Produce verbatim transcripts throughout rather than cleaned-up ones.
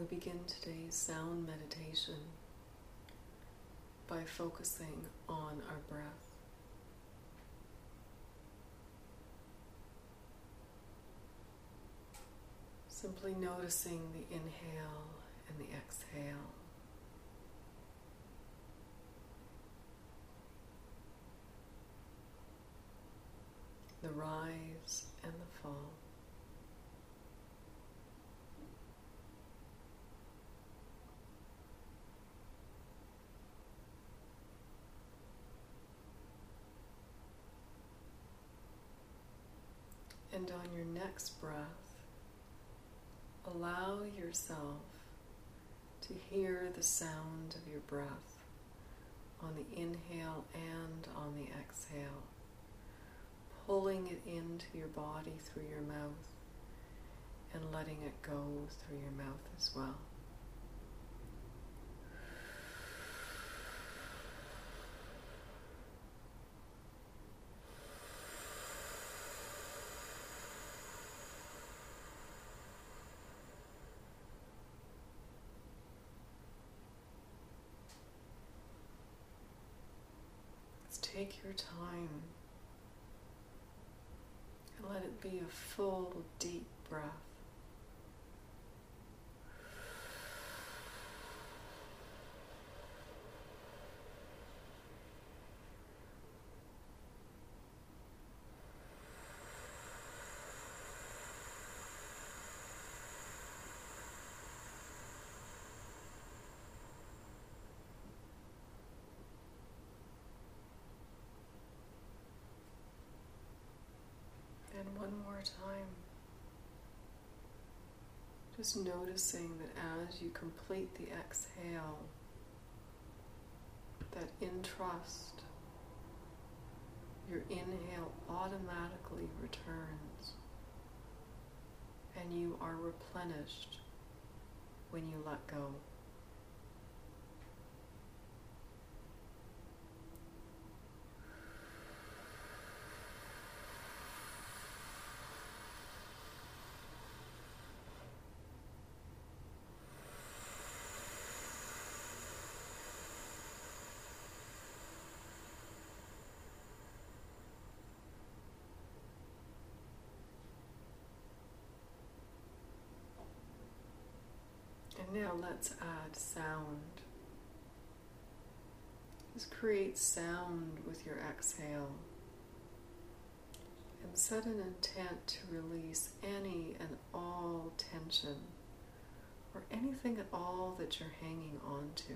begin today's sound meditation by focusing on our breath. Simply noticing the inhale and the exhale. The rise and the fall. And on your next breath, allow yourself to hear the sound of your breath on the inhale and on the exhale, pulling it into your body through your mouth and letting it go through your mouth as well. Take your time and let it be a full, deep breath. And one more time, just noticing that as you complete the exhale, that in trust, your inhale automatically returns and you are replenished when you let go. And now let's add sound. Just create sound with your exhale and set an intent to release any and all tension or anything at all that you're hanging on to.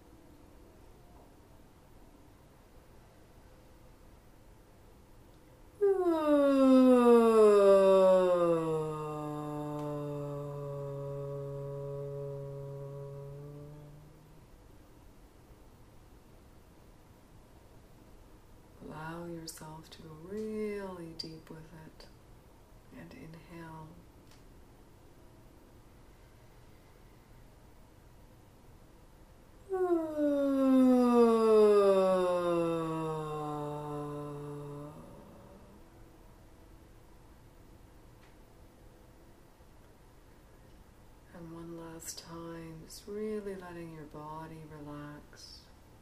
Allow yourself to go really deep with it and inhale. And one last time, just really letting your body relax.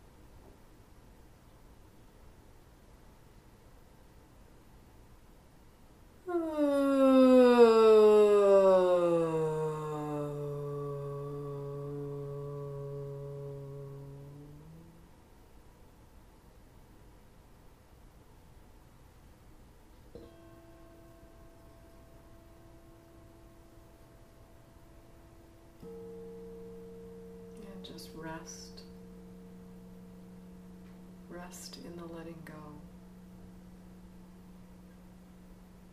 And just rest. Rest in the letting go.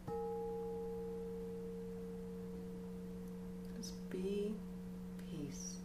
Just be peace.